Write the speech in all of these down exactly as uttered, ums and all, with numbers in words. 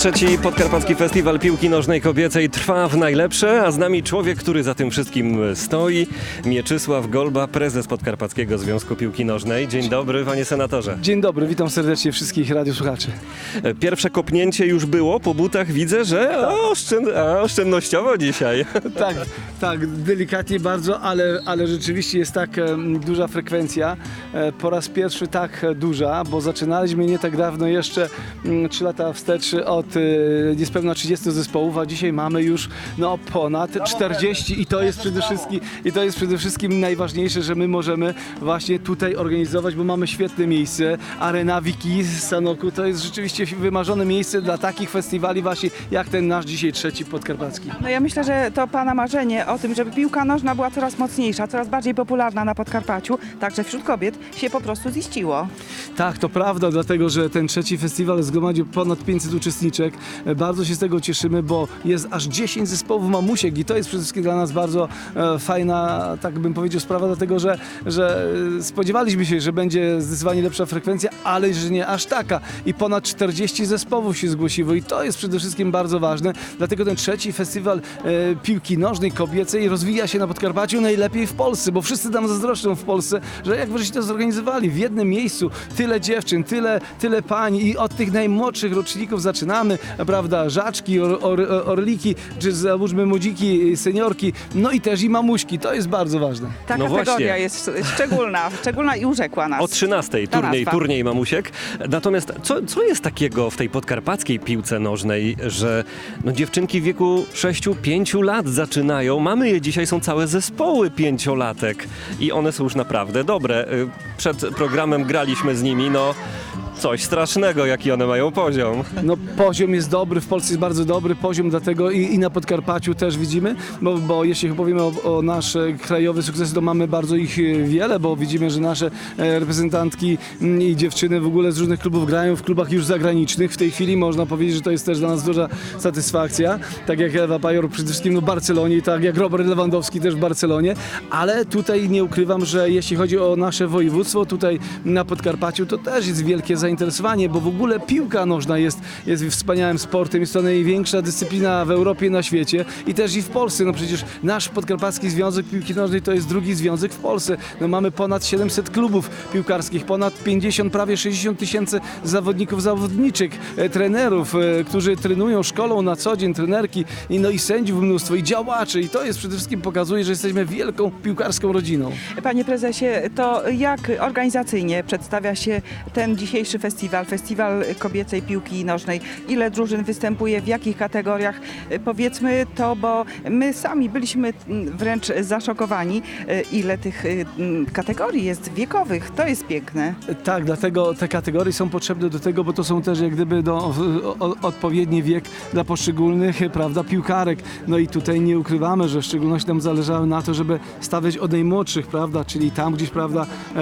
Trzeci Podkarpacki Festiwal Piłki Nożnej Kobiecej trwa w najlepsze, a z nami człowiek, który za tym wszystkim stoi. Mieczysław Golba, prezes Podkarpackiego Związku Piłki Nożnej. Dzień dobry, panie senatorze. Dzień dobry, witam serdecznie wszystkich radiosłuchaczy. Pierwsze kopnięcie już było po butach. Widzę, że o, oszczęd a, oszczędnościowo dzisiaj. Tak, tak, delikatnie bardzo, ale, ale rzeczywiście jest tak e, duża frekwencja. E, po raz pierwszy tak duża, bo zaczynaliśmy nie tak dawno, jeszcze trzy lata wstecz od e, niespełna trzydziestu zespołów, a dzisiaj mamy już no, ponad czterdzieści i to jest przede wszystkim, i to jest przede wszystkim najważniejsze, że my możemy właśnie tutaj organizować, bo mamy świetne miejsce. Arena Wiki z Sanoku to jest rzeczywiście wymarzone miejsce dla takich festiwali właśnie jak ten nasz dzisiaj trzeci podkarpacki. No ja myślę, że to pana marzenie o tym, żeby piłka nożna była coraz mocniejsza, coraz bardziej popularna na Podkarpaciu, także wśród kobiet, się po prostu ziściło. Tak, to prawda, dlatego że ten trzeci festiwal zgromadził ponad pięćset uczestniczek. Bardzo się z tego cieszymy, bo jest aż dziesięć zespołów mamusiek i to jest przede wszystkim dla nas bardzo e, fajna, tak bym powiedział, sprawa, dlatego że, że spodziewaliśmy się, że będzie zdecydowanie lepsza frekwencja, ale że nie aż taka. I ponad czterdzieści zespołów się zgłosiło i to jest przede wszystkim bardzo ważne. Dlatego ten trzeci festiwal e, piłki nożnej kobiecej rozwija się na Podkarpaciu najlepiej w Polsce, bo wszyscy tam zazdroszczą w Polsce, że jak wyście to zorganizowali w jednym miejscu, tyle dziewczyn, tyle, tyle pań i od tych najmłodszych roczników zaczynamy, prawda, żaczki, or, or, orliki, czy załóżmy młodziki, seniorki, no i też i mamuśki, to jest bardzo ważne. Ta No kategoria właśnie. jest szczególna, szczególna i urzekła nas. O trzynastej Ta turniej, nazwa. turniej mamusiek. Natomiast co, co jest takiego w tej podkarpackiej piłce nożnej, że no, dziewczynki w wieku sześciu pięciu lat zaczynają. Mamy je dzisiaj, są całe zespoły pięciolatek i one są już naprawdę dobre. Przed programem graliśmy z nimi, no coś strasznego, jaki one mają poziom. No poziom jest dobry, w Polsce jest bardzo dobry poziom, dlatego i, i na Podkarpaciu też widzimy, bo, bo jeśli powiemy o, o nasze krajowe sukcesy, to mamy bardzo ich wiele, bo widzimy, że nasze e, reprezentantki m, i dziewczyny w ogóle z różnych klubów grają w klubach już zagranicznych. W tej chwili można powiedzieć, że to jest też dla nas duża satysfakcja, tak jak Ewa Pajor przede wszystkim w Barcelonie i tak jak Robert Lewandowski też w Barcelonie, ale tutaj nie ukrywam, że jeśli chodzi o nasze województwo, tutaj na Podkarpaciu, to też jest wielkie zainteresowanie, bo w ogóle piłka nożna jest, jest wspaniałym sportem, jest to największa dyscyplina w Europie i na świecie i też i w Polsce. No przecież nasz Podkarpacki Związek Piłki Nożnej to jest drugi związek w Polsce. No mamy ponad siedemset klubów piłkarskich, ponad pięćdziesiąt, prawie sześćdziesiąt tysięcy zawodników, zawodniczek, e, trenerów, e, którzy trenują, szkolą na co dzień, trenerki i, no i sędziów mnóstwo i działaczy i to jest przede wszystkim pokazuje, że jesteśmy wielką piłkarską rodziną. Panie prezesie, to jak organizacyjnie przedstawia się ten dzisiejszy festiwal, festiwal kobiecej piłki nożnej? Ile drużyn występuje, w jakich kategoriach? Powiedzmy to, bo my sami byliśmy wręcz zaszokowani, ile tych kategorii jest wiekowych. To jest piękne. Tak, dlatego te kategorie są potrzebne do tego, bo to są też jak gdyby do, o, odpowiedni wiek dla poszczególnych, prawda, piłkarek. No i tutaj nie ukrywamy, że w szczególności nam zależało na to, żeby stawiać od najmłodszych, prawda, czyli tam gdzieś, prawda, e,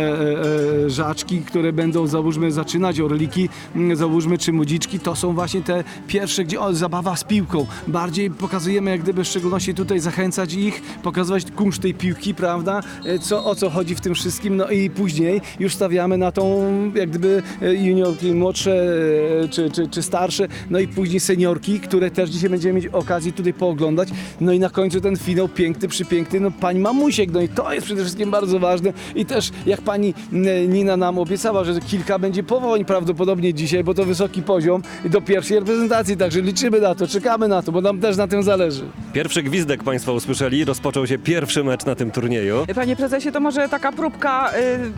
e, żaczki, które będą, załóżmy, zaczynać, orliki, m, załóżmy, czy młodziczki, to są właśnie te pierwsze, gdzie o, zabawa z piłką. Bardziej pokazujemy, jak gdyby w szczególności tutaj zachęcać ich, pokazywać kunszt tej piłki, prawda, e, co, o co chodzi w tym wszystkim, no i później już stawiamy na tą, jak gdyby juniorki młodsze, e, czy, czy, czy starsze, no i później seniorki, które też dzisiaj będziemy mieć okazję tutaj pooglądać, no i na końcu ten finał piękny, przypiękny, no pani mamusiek, no i to jest przede wszystkim bardzo ważne i też jak pani Nina nam obiecała, że kilka będzie powołań prawdopodobnie dzisiaj, bo to wysoki poziom do pierwszej reprezentacji, także liczymy na to, czekamy na to, bo nam też na tym zależy. Pierwszy gwizdek państwo usłyszeli, rozpoczął się pierwszy mecz na tym turnieju. Panie prezesie, to może taka próbka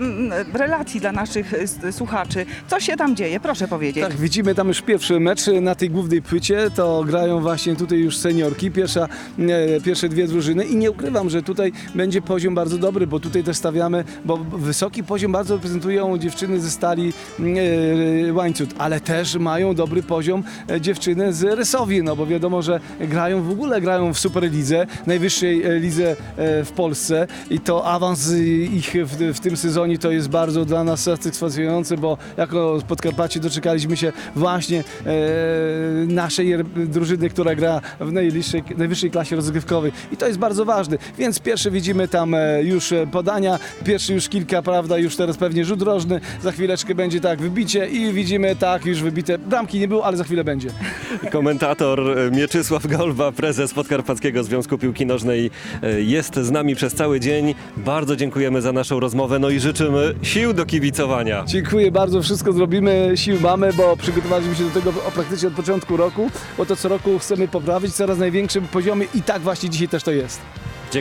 y, relacji dla naszych y, słuchaczy. Co się tam dzieje? Proszę powiedzieć. Tak, widzimy tam już pierwszy mecz na tej głównej płycie, to grają właśnie tutaj już seniorki, pierwsza, e, pierwsze dwie drużyny i nie ukrywam, że tutaj będzie poziom bardzo dobry, bo tutaj też stawiamy, bo wysoki poziom bardzo reprezentują dziewczyny ze Stali e, Łańcut, ale też mają dobry poziom e, dziewczyny z Rysowi, no bo wiadomo, że grają w ogóle, grają w Superlidze, najwyższej e, lidze e, w Polsce i to awans ich w, w tym sezonie to jest bardzo dla nas satysfakcjonujące, bo jako Podkarpacie doczekaliśmy się właśnie e, naszej drużyny, która gra w najwyższej, najwyższej klasie rozgrywkowej i to jest bardzo ważne, więc pierwsze widzimy tam e, już podania, pierwszy już kilka, prawda, już teraz pewnie rzut rożny, za chwileczkę będzie tak wybicie i widzimy tak już wybite, bramki nie było, ale za chwilę chwilę będzie. Komentator Mieczysław Golba, prezes Podkarpackiego Związku Piłki Nożnej, jest z nami przez cały dzień. Bardzo dziękujemy za naszą rozmowę, no i życzymy sił do kibicowania. Dziękuję bardzo, wszystko zrobimy, sił mamy, bo przygotowaliśmy się do tego praktycznie od początku roku, bo to co roku chcemy poprawić, coraz największym poziomie i tak właśnie dzisiaj też to jest.